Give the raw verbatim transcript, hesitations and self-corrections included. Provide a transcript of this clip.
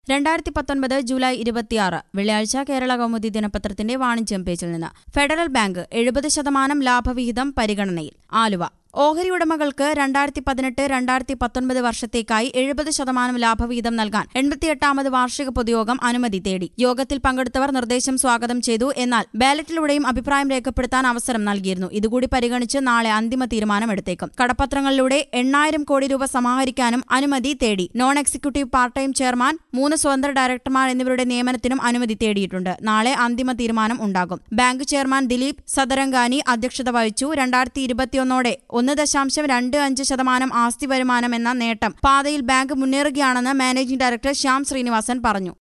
രണ്ടായിരത്തി പത്തൊൻപത് ജൂലൈ ഇരുപത്തിയാറ് വെള്ളിയാഴ്ച കേരള കൗമുദി ദിനപത്രത്തിന്റെ വാണിജ്യം പേജിൽ നിന്ന് ഫെഡറൽ ബാങ്ക് എഴുപത് ശതമാനം ലാഭവിഹിതം പരിഗണനയിൽ. ആലുവ ഓഹരി ഉടമകൾക്ക് രണ്ടായിരത്തി പതിനെട്ട് രണ്ടായിരത്തി പത്തൊൻപത് വർഷത്തേക്കായി എഴുപത് ശതമാനം ലാഭവിഹിതം നൽകാൻ എൺപത്തിയെട്ടാമത് വാർഷിക പൊതുയോഗം അനുമതി തേടി. യോഗത്തിൽ പങ്കെടുത്തവർ നിർദ്ദേശം സ്വാഗതം ചെയ്തു. എന്നാൽ ബാലറ്റിലൂടെയും അഭിപ്രായം രേഖപ്പെടുത്താൻ അവസരം നൽകിയിരുന്നു. ഇതുകൂടി പരിഗണിച്ച് നാളെ അന്തിമ തീരുമാനമെടുത്തേക്കും. കടപ്പത്രങ്ങളിലൂടെ എണ്ണായിരം കോടി രൂപ സമാഹരിക്കാനും അനുമതി തേടി. Non executive part time chairman, മൂന്ന് സ്വതന്ത്ര ഡയറക്ടർമാർ എന്നിവരുടെ നിയമനത്തിനും അനുമതി തേടിയിട്ടുണ്ട്. നാളെ അന്തിമ തീരുമാനം ഉണ്ടാകും. ബാങ്ക് ചെയർമാൻ ദിലീപ് സദരംഗാനി അധ്യക്ഷത വഹിച്ചു. രണ്ടായിരത്തി ഇരുപത്തിയൊന്നോടെ ഒന്ന് ദശാംശം രണ്ട് അഞ്ച് ശതമാനം ആസ്തി വരുമാനം എന്ന നേട്ടം പാതയിൽ ബാങ്ക് മുന്നേറുകയാണെന്ന് മാനേജിംഗ് ഡയറക്ടർ ശ്യാം ശ്രീനിവാസൻ പറഞ്ഞു.